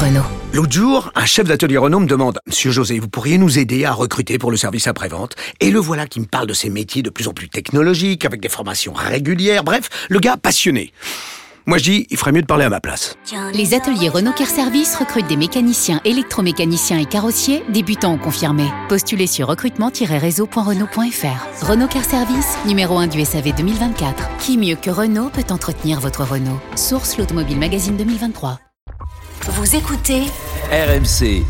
Renault. L'autre jour, un chef d'atelier Renault me demande « Monsieur José, vous pourriez nous aider à recruter pour le service après-vente ?» Et le voilà qui me parle de ces métiers de plus en plus technologiques, avec des formations régulières, bref, le gars passionné. Moi je dis, il ferait mieux de parler à ma place. Les ateliers Renault Care Service recrutent des mécaniciens, électromécaniciens et carrossiers, débutants ou confirmés. Postulez sur recrutement-réseau.renault.fr. Renault Care Service, numéro 1 du SAV 2024. Qui mieux que Renault peut entretenir votre Renault? Source l'Automobile Magazine 2023. Vous écoutez RMC.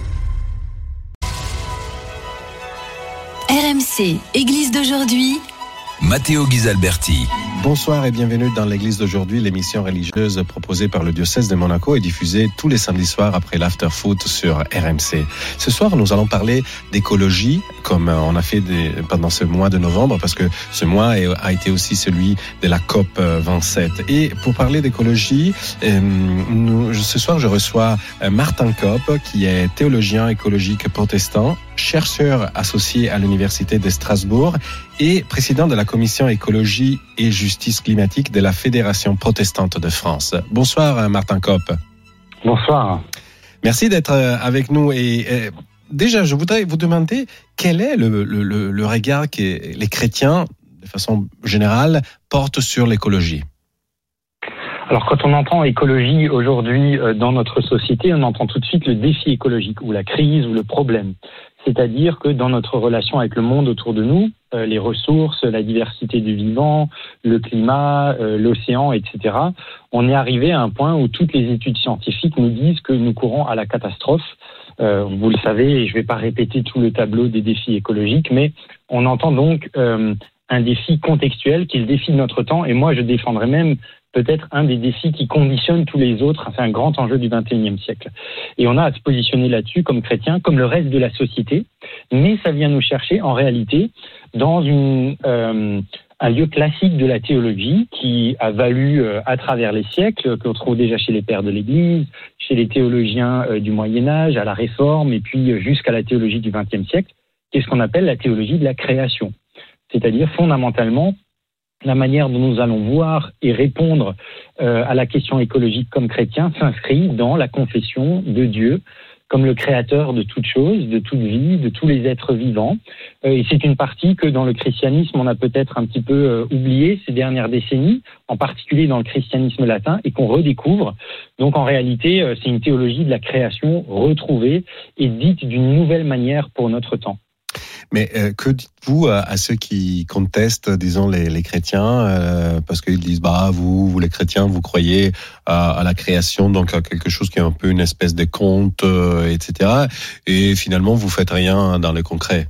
RMC, Église d'aujourd'hui. Matteo Ghisalberti. Bonsoir et bienvenue dans l'Église d'aujourd'hui, l'émission religieuse proposée par le diocèse de Monaco et diffusée tous les samedis soirs après l'after-foot sur RMC. Ce soir, nous allons parler d'écologie, comme on a fait pendant ce mois de novembre, parce que ce mois a été aussi celui de la COP 27. Et pour parler d'écologie, ce soir, je reçois Martin Kopp, qui est théologien écologique protestant, chercheur associé à l'Université de Strasbourg et président de la commission écologie et justice climatique de la Fédération protestante de France. Bonsoir Martin Kopp. Bonsoir. Merci d'être avec nous et déjà je voudrais vous demander quel est le regard que les chrétiens, de façon générale, portent sur l'écologie. Alors quand on entend écologie aujourd'hui dans notre société, on entend tout de suite le défi écologique ou la crise ou le problème. C'est-à-dire que dans notre relation avec le monde autour de nous, les ressources, la diversité du vivant, le climat, l'océan, etc., on est arrivé à un point où toutes les études scientifiques nous disent que nous courons à la catastrophe. Vous le savez, et je ne vais pas répéter tout le tableau des défis écologiques, mais on entend donc un défi contextuel qui est le défi de notre temps, et moi je défendrais même peut-être un des défis qui conditionnent tous les autres. C'est un grand enjeu du XXIe siècle. Et on a à se positionner là-dessus comme chrétiens, comme le reste de la société. Mais ça vient nous chercher, en réalité, dans un lieu classique de la théologie qui a valu à travers les siècles, qu'on trouve déjà chez les pères de l'Église, chez les théologiens du Moyen-Âge, à la Réforme, et puis jusqu'à la théologie du XXe siècle, qui est ce qu'on appelle la théologie de la création. C'est-à-dire, fondamentalement, la manière dont nous allons voir et répondre à la question écologique comme chrétiens s'inscrit dans la confession de Dieu comme le créateur de toute chose, de toute vie, de tous les êtres vivants. Et c'est une partie que dans le christianisme, on a peut-être un petit peu oublié ces dernières décennies, en particulier dans le christianisme latin, et qu'on redécouvre. Donc en réalité, c'est une théologie de la création retrouvée et dite d'une nouvelle manière pour notre temps. Mais que dites-vous à ceux qui contestent, disons, les chrétiens, parce qu'ils disent, vous les chrétiens, vous croyez à la création, donc à quelque chose qui est un peu une espèce de conte, etc. Et finalement, vous faites rien dans le concret.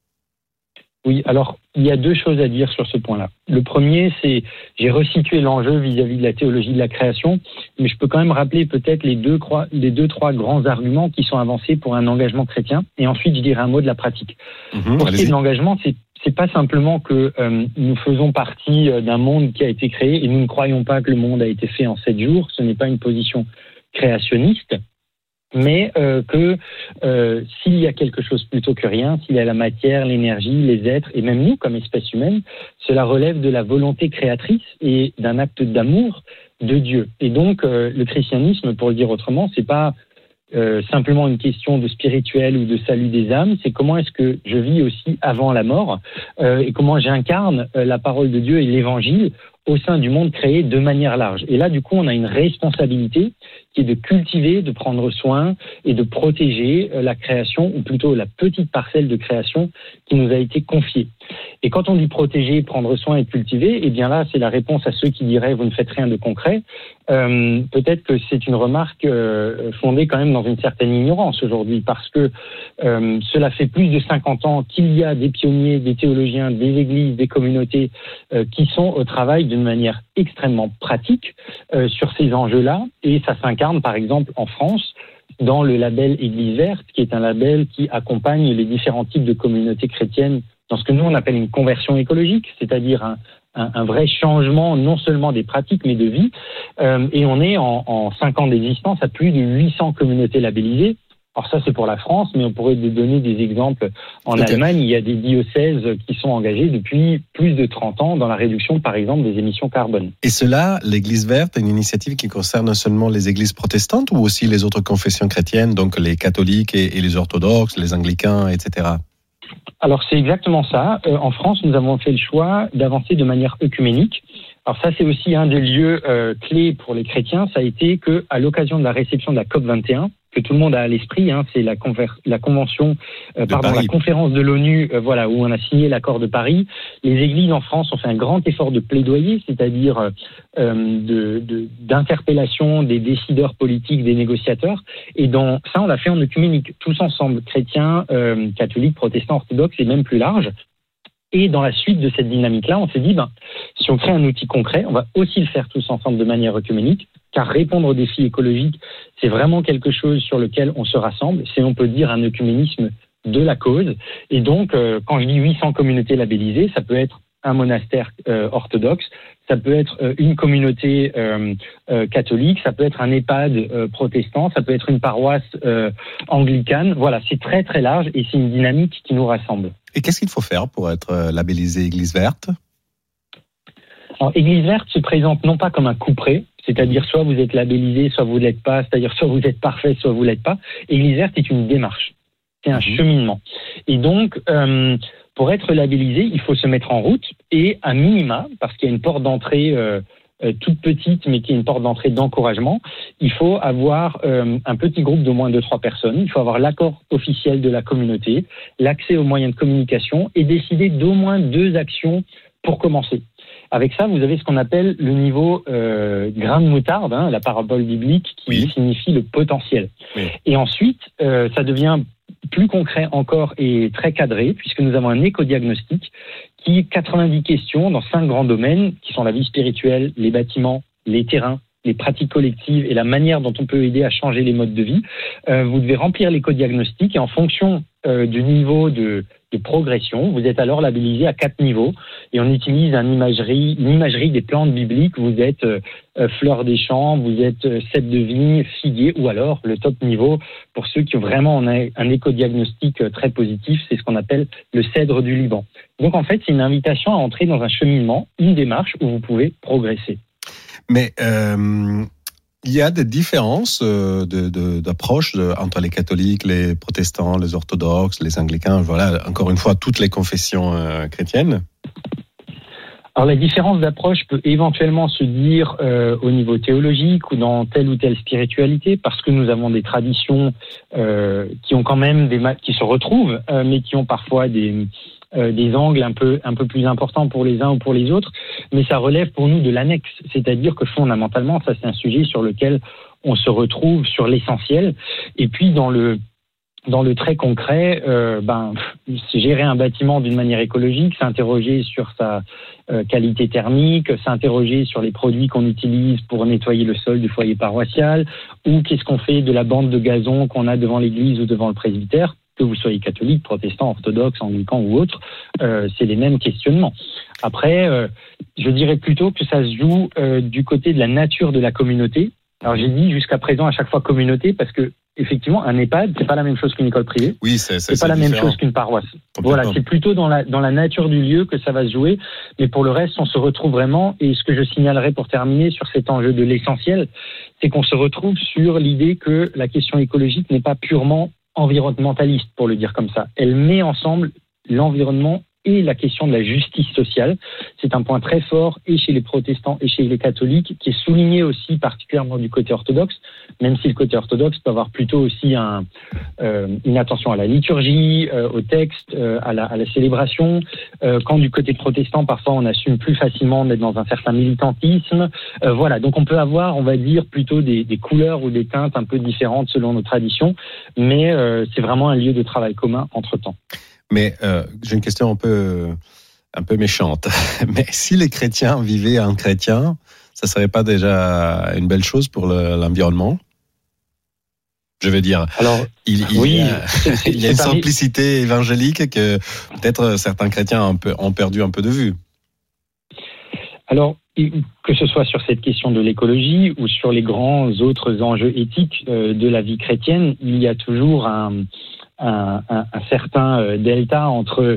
Oui, alors, il y a deux choses à dire sur ce point-là. Le premier, c'est, j'ai resitué l'enjeu vis-à-vis de la théologie de la création, mais je peux quand même rappeler peut-être les deux, trois grands arguments qui sont avancés pour un engagement chrétien, et ensuite je dirai un mot de la pratique. Pour ce qui est de l'engagement, c'est pas simplement que nous faisons partie d'un monde qui a été créé, et nous ne croyons pas que le monde a été fait en 7 jours, ce n'est pas une position créationniste, mais que s'il y a quelque chose plutôt que rien, s'il y a la matière, l'énergie, les êtres, et même nous comme espèce humaine, cela relève de la volonté créatrice et d'un acte d'amour de Dieu. Et donc le christianisme, pour le dire autrement, c'est pas simplement une question de spirituel ou de salut des âmes, c'est comment est-ce que je vis aussi avant la mort et comment j'incarne la parole de Dieu et l'évangile au sein du monde créé de manière large. Et là, du coup, on a une responsabilité qui est de cultiver, de prendre soin et de protéger la création, ou plutôt la petite parcelle de création qui nous a été confiée. Et quand on dit protéger, prendre soin et cultiver, eh bien là, c'est la réponse à ceux qui diraient « vous ne faites rien de concret ». Peut-être que c'est une remarque fondée quand même dans une certaine ignorance aujourd'hui, parce que cela fait plus de 50 ans qu'il y a des pionniers, des théologiens, des églises, des communautés qui sont au travail d'une manière extrêmement pratique sur ces enjeux-là, et ça s'incarne par exemple en France dans le label Église verte, qui est un label qui accompagne les différents types de communautés chrétiennes dans ce que nous on appelle une conversion écologique, c'est-à-dire un vrai changement non seulement des pratiques mais de vie, et on est en 5 ans d'existence à plus de 800 communautés labellisées, Alors ça, c'est pour la France, mais on pourrait donner des exemples. En Allemagne, il y a des diocèses qui sont engagés depuis plus de 30 ans dans la réduction, par exemple, des émissions carbone. Et cela, l'Église verte, est une initiative qui concerne seulement les églises protestantes ou aussi les autres confessions chrétiennes, donc les catholiques et les orthodoxes, les anglicains, etc. Alors c'est exactement ça. En France, nous avons fait le choix d'avancer de manière œcuménique. Alors ça, c'est aussi un des lieux clés pour les chrétiens. Ça a été que, à l'occasion de la réception de la COP21, que tout le monde a à l'esprit, c'est la conférence de l'ONU, où on a signé l'accord de Paris. Les églises en France ont fait un grand effort de plaidoyer, c'est-à-dire d'interpellation des décideurs politiques, des négociateurs. Et dans ça, on l'a fait en œcuménique, tous ensemble, chrétiens, catholiques, protestants, orthodoxes et même plus large. Et dans la suite de cette dynamique-là, on s'est dit, si on crée un outil concret, on va aussi le faire tous ensemble de manière œcuménique, car répondre aux défis écologiques, c'est vraiment quelque chose sur lequel on se rassemble. C'est, on peut dire, un œcuménisme de la cause. Et donc, quand je dis 800 communautés labellisées, ça peut être un monastère orthodoxe, ça peut être une communauté catholique, ça peut être un EHPAD protestant, ça peut être une paroisse anglicane. Voilà, c'est très très large et c'est une dynamique qui nous rassemble. Et qu'est-ce qu'il faut faire pour être labellisé Église verte ? Alors, Église verte se présente non pas comme un couperet, c'est-à-dire soit vous êtes labellisé, soit vous ne l'êtes pas, c'est-à-dire soit vous êtes parfait, soit vous ne l'êtes pas. Église verte est une démarche, c'est un cheminement. Et donc, pour être labellisé, il faut se mettre en route et à minima, parce qu'il y a une porte d'entrée toute petite, mais qui est une porte d'entrée d'encouragement, il faut avoir un petit groupe de moins de 3 personnes, il faut avoir l'accord officiel de la communauté, l'accès aux moyens de communication et décider d'au moins 2 actions pour commencer. Avec ça, vous avez ce qu'on appelle le niveau grain de moutarde, la parabole biblique qui signifie le potentiel. Oui. Et ensuite, ça devient plus concret encore et très cadré, puisque nous avons un éco-diagnostic qui est 90 questions dans 5 grands domaines, qui sont la vie spirituelle, les bâtiments, les terrains, les pratiques collectives et la manière dont on peut aider à changer les modes de vie. Vous devez remplir l'éco-diagnostic et en fonction du niveau de progression, vous êtes alors labellisé à 4 niveaux et on utilise une imagerie des plantes bibliques. Vous êtes fleur des champs, vous êtes cèpe de vigne, figuier ou alors le top niveau pour ceux qui ont vraiment un éco-diagnostic très positif, c'est ce qu'on appelle le cèdre du Liban. Donc en fait, c'est une invitation à entrer dans un cheminement, une démarche où vous pouvez progresser. Mais il y a des différences d'approche entre les catholiques, les protestants, les orthodoxes, les anglicains, voilà, encore une fois, toutes les confessions chrétiennes. Alors la différence d'approche peut éventuellement se dire au niveau théologique ou dans telle ou telle spiritualité, parce que nous avons des traditions qui ont quand même qui se retrouvent, mais qui ont parfois des angles un peu plus importants pour les uns ou pour les autres, mais ça relève pour nous de l'annexe, c'est-à-dire que fondamentalement, ça c'est un sujet sur lequel on se retrouve sur l'essentiel, et puis dans le très concret, gérer un bâtiment d'une manière écologique, s'interroger sur sa qualité thermique, s'interroger sur les produits qu'on utilise pour nettoyer le sol du foyer paroissial, ou qu'est-ce qu'on fait de la bande de gazon qu'on a devant l'église ou devant le presbytère. Que vous soyez catholique, protestant, orthodoxe, anglican ou autre, c'est les mêmes questionnements. Après, je dirais plutôt que ça se joue du côté de la nature de la communauté. Alors j'ai dit jusqu'à présent à chaque fois communauté parce que effectivement un EHPAD c'est pas la même chose qu'une école privée. Oui, c'est pas la même chose qu'une paroisse. Voilà, c'est plutôt dans la nature du lieu que ça va se jouer. Mais pour le reste, on se retrouve vraiment. Et ce que je signalerai pour terminer sur cet enjeu de l'essentiel, c'est qu'on se retrouve sur l'idée que la question écologique n'est pas purement environnementaliste, pour le dire comme ça. Elle met ensemble l'environnement et la question de la justice sociale. C'est un point très fort et chez les protestants et chez les catholiques, qui est souligné aussi particulièrement du côté orthodoxe, même si le côté orthodoxe peut avoir plutôt aussi une attention à la liturgie, au texte, à la célébration. Quand du côté protestant, parfois on assume plus facilement d'être dans un certain militantisme. Voilà, donc on peut avoir, on va dire, plutôt des couleurs ou des teintes un peu différentes selon nos traditions, mais c'est vraiment un lieu de travail commun entre-temps. Mais j'ai une question un peu méchante. Mais si les chrétiens vivaient en chrétien, ça serait pas déjà une belle chose pour l'environnement ? Je veux dire, alors, il y a une simplicité évangélique que peut-être certains chrétiens ont perdu un peu de vue. Alors, que ce soit sur cette question de l'écologie ou sur les grands autres enjeux éthiques de la vie chrétienne, il y a toujours un certain delta entre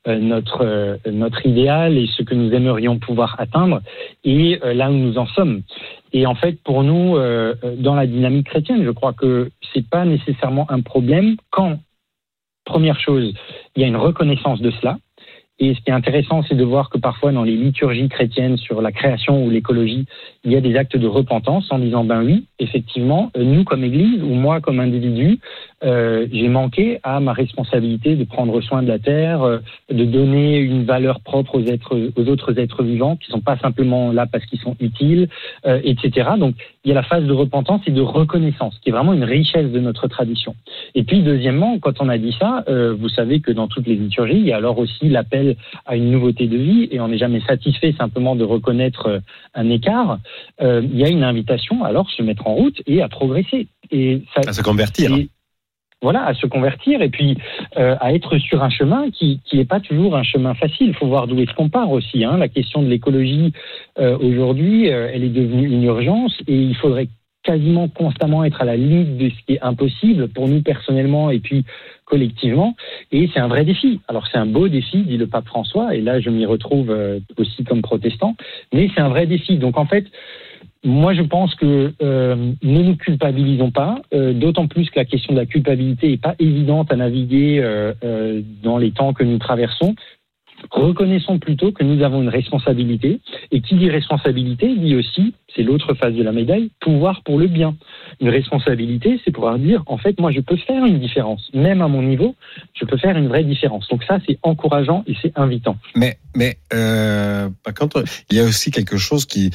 notre idéal et ce que nous aimerions pouvoir atteindre et là où nous en sommes. Et en fait, pour nous, dans la dynamique chrétienne, je crois que c'est pas nécessairement un problème quand, première chose, il y a une reconnaissance de cela. Et ce qui est intéressant, c'est de voir que parfois dans les liturgies chrétiennes sur la création ou l'écologie, il y a des actes de repentance en disant ben oui, effectivement, nous comme Église ou moi comme individu, j'ai manqué à ma responsabilité de prendre soin de la terre, de donner une valeur propre aux autres êtres vivants qui sont pas simplement là parce qu'ils sont utiles, etc. Donc il y a la phase de repentance et de reconnaissance qui est vraiment une richesse de notre tradition. Et puis deuxièmement, quand on a dit ça, vous savez que dans toutes les liturgies, il y a alors aussi l'appel à une nouveauté de vie et on n'est jamais satisfait simplement de reconnaître un écart. Il y a une invitation alors à se mettre en route et à progresser. Et ça, à se convertir. Voilà, à se convertir et puis à être sur un chemin qui n'est pas toujours un chemin facile. Il faut voir d'où est-ce qu'on part aussi. La question de l'écologie aujourd'hui, elle est devenue une urgence et il faudrait quasiment constamment être à la limite de ce qui est impossible pour nous personnellement et puis collectivement. Et c'est un vrai défi. Alors c'est un beau défi, dit le pape François, et là je m'y retrouve aussi comme protestant, mais c'est un vrai défi. Donc en fait, moi je pense que ne nous culpabilisons pas, d'autant plus que la question de la culpabilité n'est pas évidente à naviguer dans les temps que nous traversons. Reconnaissons plutôt que nous avons une responsabilité, et qui dit responsabilité dit aussi, c'est l'autre face de la médaille, pouvoir pour le bien. Une responsabilité, c'est pouvoir dire, en fait, moi je peux faire une différence, même à mon niveau, je peux faire une vraie différence. Donc ça, c'est encourageant et c'est invitant. Mais par contre, il y a aussi quelque chose qu'il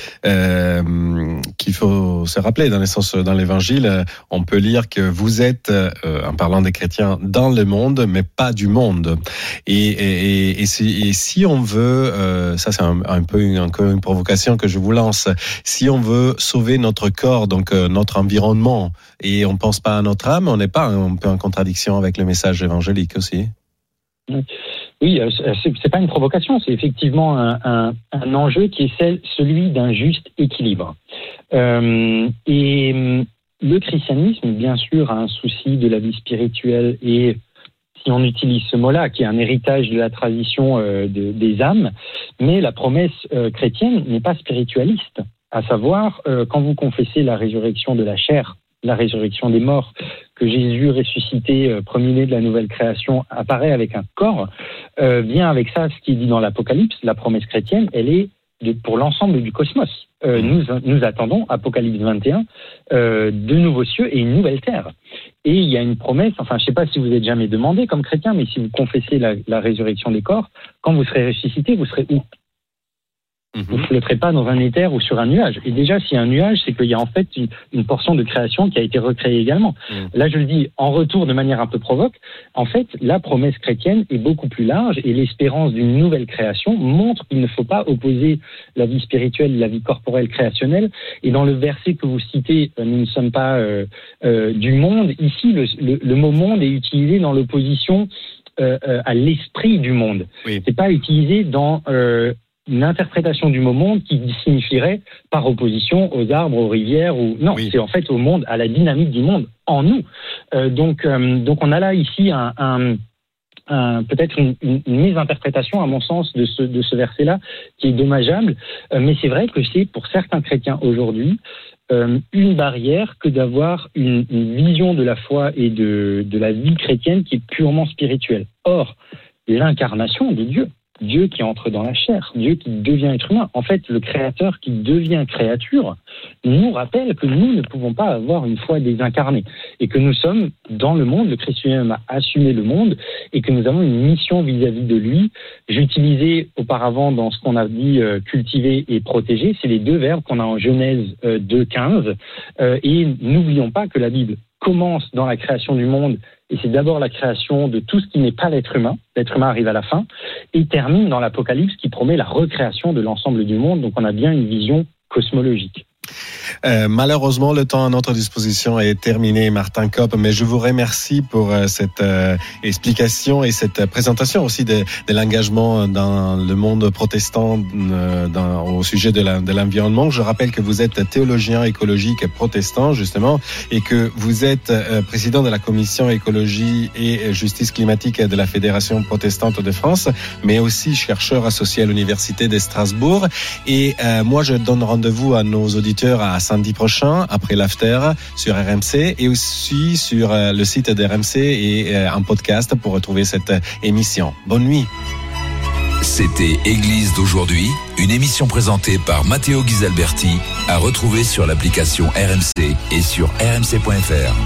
faut se rappeler dans l'Évangile. On peut lire que vous êtes, en parlant des chrétiens, dans le monde, mais pas du monde. Et si on veut, ça c'est un peu encore une provocation que je vous lance. Si on veut sauver notre corps, donc notre environnement, et on pense pas à notre âme, on n'est pas un peu en contradiction avec le message évangélique aussi? Oui, c'est pas une provocation, c'est effectivement un enjeu qui est celui d'un juste équilibre. Et le christianisme, bien sûr, a un souci de la vie spirituelle et, si on utilise ce mot-là, qui est un héritage de la tradition des âmes, mais la promesse chrétienne n'est pas spiritualiste. À savoir, quand vous confessez la résurrection de la chair, la résurrection des morts, que Jésus ressuscité, premier-né de la nouvelle création, apparaît avec un corps, vient avec ça ce qui est dit dans l'Apocalypse, la promesse chrétienne, elle est pour l'ensemble du cosmos. Nous attendons, Apocalypse 21, de nouveaux cieux et une nouvelle terre. Et il y a une promesse, enfin je ne sais pas si vous êtes jamais demandé comme chrétien, mais si vous confessez la résurrection des corps, quand vous serez ressuscité, vous serez où ? Vous ne flotterez pas dans un éther ou sur un nuage. Et déjà, s'il y a un nuage, c'est qu'il y a en fait une portion de création qui a été recréée également. Là, je le dis en retour de manière un peu provoque. En fait, la promesse chrétienne est beaucoup plus large et l'espérance d'une nouvelle création montre qu'il ne faut pas opposer la vie spirituelle et la vie corporelle créationnelle. Et dans le verset que vous citez, nous ne sommes pas du monde. Ici, le mot monde est utilisé dans l'opposition à l'esprit du monde. Oui. C'est pas utilisé dans une interprétation du mot monde qui signifierait par opposition aux arbres, aux rivières ou non, oui. C'est en fait au monde, à la dynamique du monde en nous. Donc on a là ici peut-être une mésinterprétation à mon sens de ce verset-là qui est dommageable, mais c'est vrai que c'est pour certains chrétiens aujourd'hui une barrière que d'avoir une vision de la foi et de la vie chrétienne qui est purement spirituelle. Or, l'incarnation de Dieu qui entre dans la chair, Dieu qui devient être humain. En fait, le Créateur qui devient créature nous rappelle que nous ne pouvons pas avoir une foi désincarnée et que nous sommes dans le monde, le Christ lui-même a assumé le monde et que nous avons une mission vis-à-vis de lui. J'utilisais auparavant dans ce qu'on a dit cultiver et protéger, c'est les deux verbes qu'on a en Genèse 2:15 et n'oublions pas que la Bible commence dans la création du monde et c'est d'abord la création de tout ce qui n'est pas l'être humain. L'être humain arrive à la fin et termine dans l'Apocalypse qui promet la recréation de l'ensemble du monde. Donc on a bien une vision cosmologique. Malheureusement, le temps à notre disposition est terminé, Martin Kopp, mais je vous remercie pour cette explication et cette présentation aussi de l'engagement dans le monde protestant au sujet de l'environnement. Je rappelle que vous êtes théologien écologique et protestant, justement, et que vous êtes président de la commission écologie et justice climatique de la Fédération protestante de France, mais aussi chercheur associé à l'Université de Strasbourg. Et moi, je donne rendez-vous à nos auditeurs à samedi prochain, après l'after, sur RMC et aussi sur le site de RMC et en podcast pour retrouver cette émission. Bonne nuit. C'était Église d'aujourd'hui, une émission présentée par Matteo Ghisalberti, à retrouver sur l'application RMC et sur rmc.fr.